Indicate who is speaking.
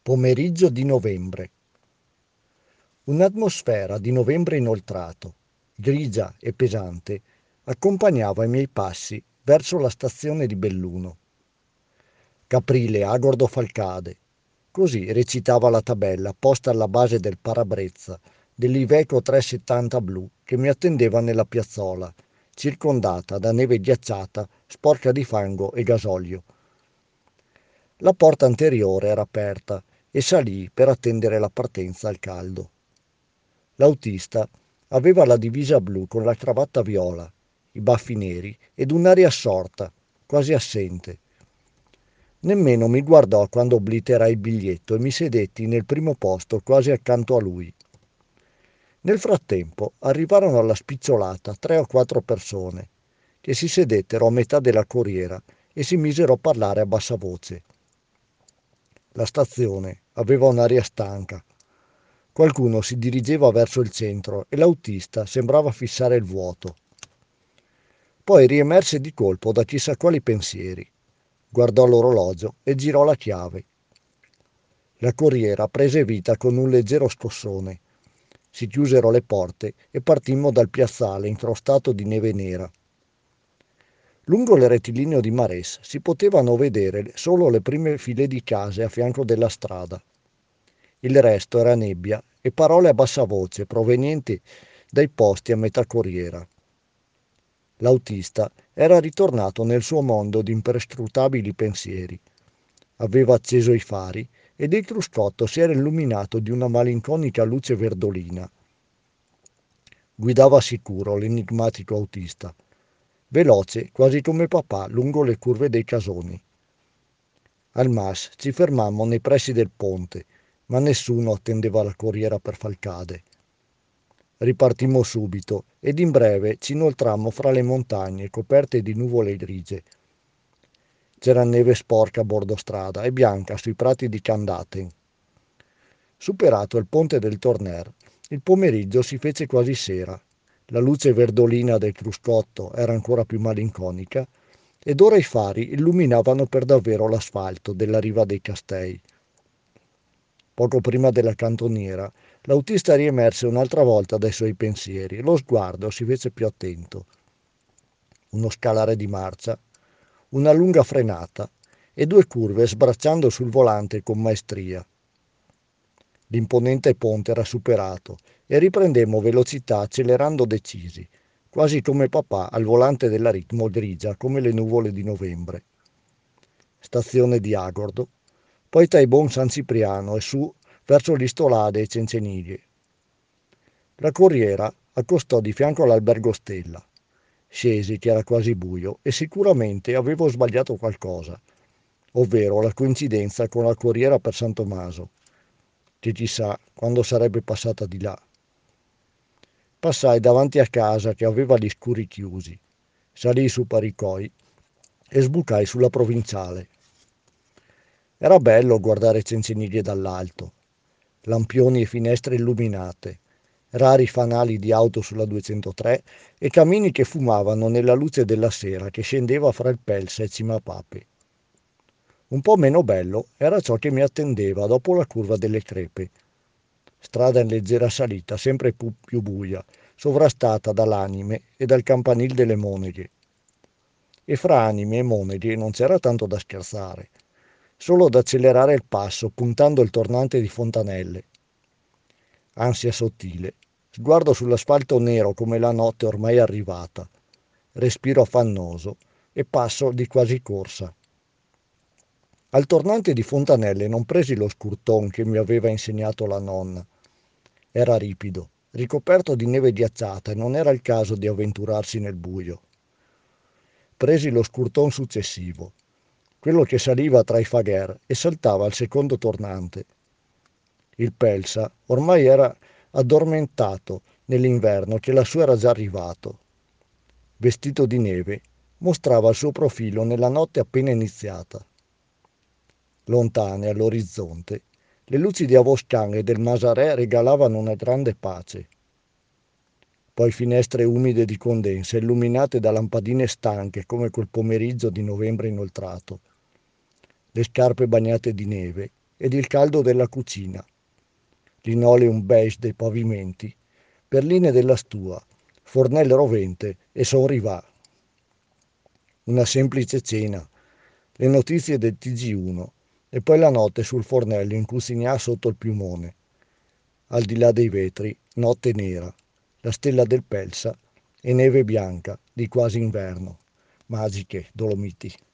Speaker 1: Pomeriggio di novembre. Un'atmosfera di novembre inoltrato, grigia e pesante, accompagnava i miei passi verso la stazione di Belluno. Caprile Agordo Falcade. Così recitava la tabella posta alla base del parabrezza dell'Iveco 370 blu che mi attendeva nella piazzola, circondata da neve ghiacciata, sporca di fango e gasolio. La porta anteriore era aperta e salii per attendere la partenza al caldo. L'autista aveva la divisa blu con la cravatta viola, i baffi neri ed un'aria assorta, quasi assente. Nemmeno mi guardò quando obliterai il biglietto e mi sedetti nel primo posto quasi accanto a lui. Nel frattempo arrivarono alla spicciolata 3 o 4 persone, che si sedettero a metà della corriera e si misero a parlare a bassa voce. La stazione aveva un'aria stanca. Qualcuno si dirigeva verso il centro e l'autista sembrava fissare il vuoto. Poi riemerse di colpo da chissà quali pensieri. Guardò l'orologio e girò la chiave. La corriera prese vita con un leggero scossone. Si chiusero le porte e partimmo dal piazzale incrostato di neve nera. Lungo il rettilineo di Mares si potevano vedere solo le prime file di case a fianco della strada. Il resto era nebbia e parole a bassa voce provenienti dai posti a metà corriera. L'autista era ritornato nel suo mondo di imperscrutabili pensieri. Aveva acceso i fari ed il cruscotto si era illuminato di una malinconica luce verdolina. Guidava sicuro l'enigmatico autista, veloce quasi come papà lungo le curve dei casoni. Al Mas ci fermammo nei pressi del ponte, ma nessuno attendeva la corriera per Falcade. Ripartimmo subito ed in breve ci inoltrammo fra le montagne coperte di nuvole grigie. C'era neve sporca a bordo strada e bianca sui prati di Candaten. Superato il ponte del Torner, il pomeriggio si fece quasi sera. La luce verdolina del cruscotto era ancora più malinconica ed ora i fari illuminavano per davvero l'asfalto della riva dei Castei. Poco prima della cantoniera, l'autista riemerse un'altra volta dai suoi pensieri e lo sguardo si fece più attento. Uno scalare di marcia, una lunga frenata e 2 curve sbracciando sul volante con maestria. L'imponente ponte era superato e riprendemmo velocità accelerando decisi, quasi come papà al volante della ritmo grigia come le nuvole di novembre. Stazione di Agordo, poi Taibon San Cipriano e su verso l'Istolade e Cenceniglie. La corriera accostò di fianco all'albergo Stella. Scesi che era quasi buio e sicuramente avevo sbagliato qualcosa, ovvero la coincidenza con la corriera per San Tommaso, che chissà quando sarebbe passata di là. Passai davanti a casa che aveva gli scuri chiusi, salii su Paricoi e sbucai sulla provinciale. Era bello guardare Cenceniglie dall'alto, lampioni e finestre illuminate, rari fanali di auto sulla 203 e camini che fumavano nella luce della sera che scendeva fra il Pelsa e Cima Pape. Un po' meno bello era ciò che mi attendeva dopo la curva delle Crepe. Strada in leggera salita, sempre più buia, sovrastata dall'Anime e dal campanil delle Moneghe. E fra Anime e Moneghe non c'era tanto da scherzare, solo da accelerare il passo puntando il tornante di Fontanelle. Ansia sottile, sguardo sull'asfalto nero come la notte ormai arrivata, respiro affannoso e passo di quasi corsa. Al tornante di Fontanelle non presi lo scurton che mi aveva insegnato la nonna. Era ripido, ricoperto di neve ghiacciata e non era il caso di avventurarsi nel buio. Presi lo scurton successivo, quello che saliva tra i fagher e saltava al secondo tornante. Il Pelsa ormai era addormentato nell'inverno che lassù era già arrivato. Vestito di neve, mostrava il suo profilo nella notte appena iniziata. Lontane all'orizzonte, le luci di Avoscan e del Masarè regalavano una grande pace. Poi finestre umide di condensa illuminate da lampadine stanche come quel pomeriggio di novembre inoltrato. Le scarpe bagnate di neve, ed il caldo della cucina, linoleum beige dei pavimenti, perline della stua, fornello rovente e son rivà. Una semplice cena, le notizie del TG1 e poi la notte sul fornello in cucinà sotto il piumone. Al di là dei vetri, notte nera, la stella del Pelsa e neve bianca di quasi inverno. Magiche Dolomiti.